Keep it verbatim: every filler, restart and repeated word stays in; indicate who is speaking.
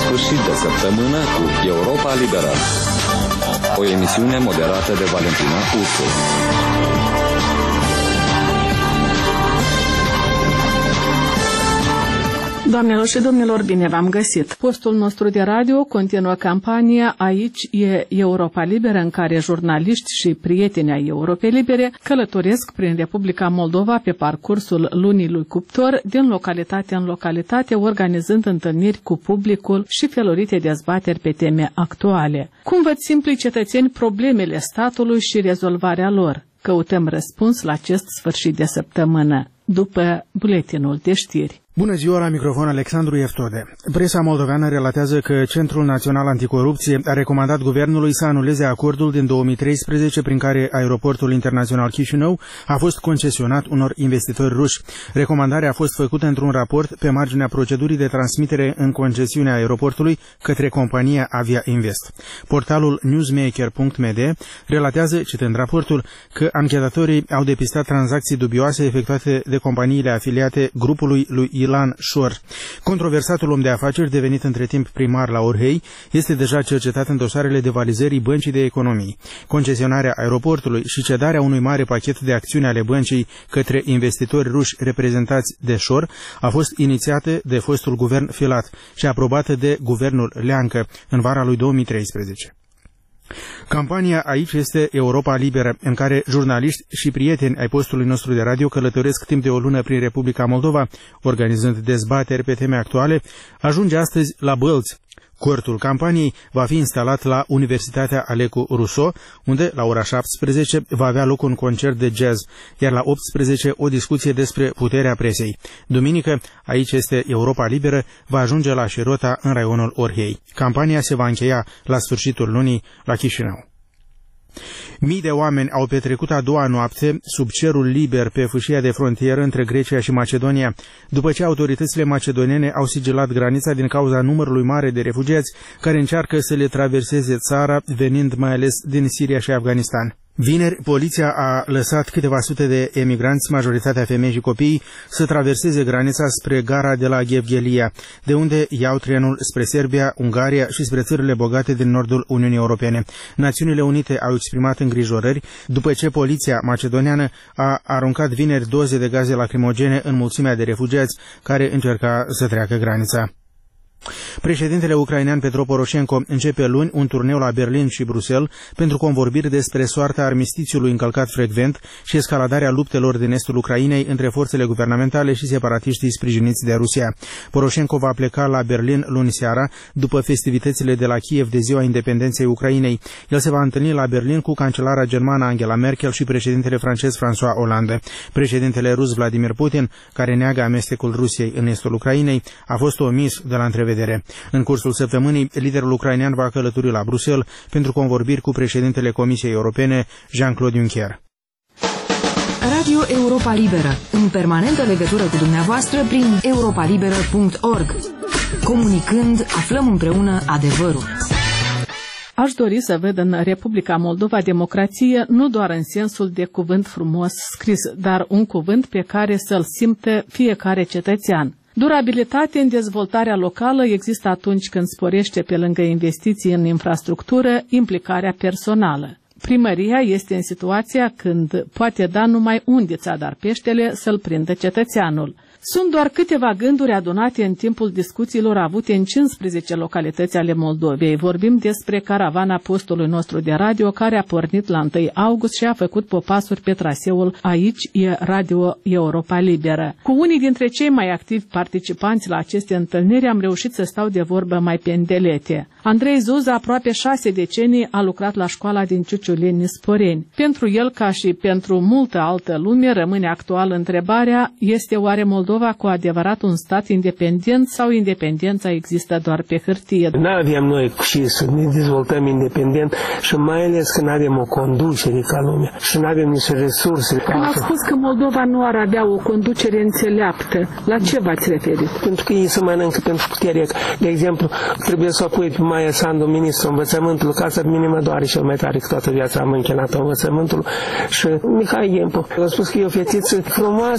Speaker 1: sfârșit de săptămână cu Europa Liberă, o emisiune moderată de Valentina Ursu.
Speaker 2: Doamnelor și domnilor, bine v-am găsit! Postul nostru de radio continuă campania Aici e Europa Liberă, în care jurnaliști și prieteni ai Europei Libere călătoresc prin Republica Moldova pe parcursul lunii lui Cuptor, din localitate în localitate, organizând întâlniri cu publicul și felurite dezbateri pe teme actuale. Cum văd simplii cetățeni problemele statului și rezolvarea lor? Căutăm răspuns la acest sfârșit de săptămână, după buletinul de știri.
Speaker 3: Bună ziua, la microfon Alexandru Eftode. Presa moldoveană relatează că Centrul Național Anticorupție a recomandat guvernului să anuleze acordul din două mii treisprezece prin care aeroportul internațional Chișinău a fost concesionat unor investitori ruși. Recomandarea a fost făcută într-un raport pe marginea procedurii de transmitere în concesiunea aeroportului către compania Avia Invest. Portalul newsmaker punct m d relatează, citând raportul, că anchetatorii au depistat tranzacții dubioase efectuate de companiile afiliate grupului lui Ilan Șor. Controversatul om de afaceri, devenit între timp primar la Orhei, este deja cercetat în dosarele de valizării Băncii de Economii. Concesionarea aeroportului și cedarea unui mare pachet de acțiuni ale băncii către investitori ruși reprezentați de Șor a fost inițiată de fostul guvern Filat și aprobată de guvernul Leancă în vara lui două mii treisprezece. Campania Aici este Europa Liberă, în care jurnaliști și prieteni ai postului nostru de radio călătoresc timp de o lună prin Republica Moldova, organizând dezbateri pe teme actuale, ajunge astăzi la Bălți. Cortul campaniei va fi instalat la Universitatea Alecu Rousseau, unde la ora șaptesprezece va avea loc un concert de jazz, iar la optsprezece o discuție despre puterea presei. Duminică, Aici este Europa Liberă, va ajunge la Șirota, în raionul Orhei. Campania se va încheia la sfârșitul lunii la Chișinău. Mii de oameni au petrecut a doua noapte sub cerul liber pe fâșia de frontieră între Grecia și Macedonia, după ce autoritățile macedoniene au sigilat granița din cauza numărului mare de refugiați care încearcă să le traverseze țara, venind mai ales din Siria și Afganistan. Vineri, poliția a lăsat câteva sute de emigranți, majoritatea femei și copii, să traverseze granița spre gara de la Gevghelia, de unde iau trenul spre Serbia, Ungaria și spre țările bogate din nordul Uniunii Europene. Națiunile Unite au exprimat îngrijorări după ce poliția macedoniană a aruncat vineri doze de gaze lacrimogene în mulțimea de refugiați care încerca să treacă granița. Președintele ucrainean Petro Poroșenko începe luni un turneu la Berlin și Bruxelles pentru convorbiri despre soarta armistițiului încălcat frecvent și escaladarea luptelor din estul Ucrainei între forțele guvernamentale și separatiștii sprijiniți de Rusia. Poroșenko va pleca la Berlin luni seara, după festivitățile de la Kiev de Ziua Independenței Ucrainei. El se va întâlni la Berlin cu cancelara germană Angela Merkel și președintele francez François Hollande. Președintele rus Vladimir Putin, care neagă amestecul Rusiei în estul Ucrainei, a fost omis de la întrevedere. În cursul săptămânii, liderul ucrainean va călători la Bruxelles pentru convorbiri cu președintele Comisiei Europene, Jean-Claude Juncker.
Speaker 4: Radio Europa Liberă, în permanentă legătură cu dumneavoastră prin europa liberă punct org. Comunicând, aflăm împreună adevărul.
Speaker 2: Aș dori să văd în Republica Moldova democrație nu doar în sensul de cuvânt frumos scris, dar un cuvânt pe care să-l simtă fiecare cetățean. Durabilitate în dezvoltarea locală există atunci când sporește, pe lângă investiții în infrastructură, implicarea personală. Primăria este în situația când poate da numai unde ți-a dar peștele să-l prindă cetățeanul. Sunt doar câteva gânduri adunate în timpul discuțiilor avute în cincisprezece localități ale Moldovei. Vorbim despre caravana postului nostru de radio, care a pornit la întâi august și a făcut popasuri pe traseul Aici e Radio Europa Liberă. Cu unii dintre cei mai activi participanți la aceste întâlniri am reușit să stau de vorbă mai pe îndelete. Andrei Zuza, aproape șase decenii, a lucrat la școala din Ciuciuleni, Sporeni. Pentru el, ca și pentru multă altă lume, rămâne actual întrebarea: este oare Moldova cu adevărat un stat independent sau independența există doar pe hârtie?
Speaker 5: Nu avem noi și să ne dezvoltăm independent și mai ales că nu avem o conducere ca lumea și nu avem niște resurse.
Speaker 2: Când ați spus că Moldova nu ar avea o conducere înțeleaptă, la ce v-ați referit?
Speaker 5: Pentru că ei se mănâncă pentru putere. De exemplu, trebuie să o pui pe Maia Sandu, ministrul învățământului, ca să minimă doare cel mai tare, că toată viața am închinat învățământul, și Mihai Iempu. A spus că e o fetiță frumoasă,